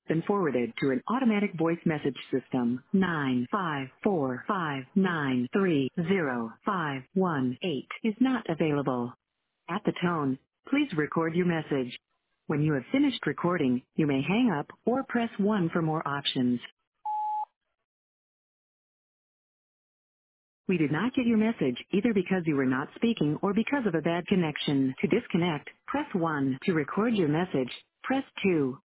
been forwarded to an automatic voice message system. 95459300518 is not available. At the tone, please record your message. When you have finished recording, you may hang up or press 1 for more options. We did not get your message either because you were not speaking or because of a bad connection. To disconnect, press 1. To record your message, press 2.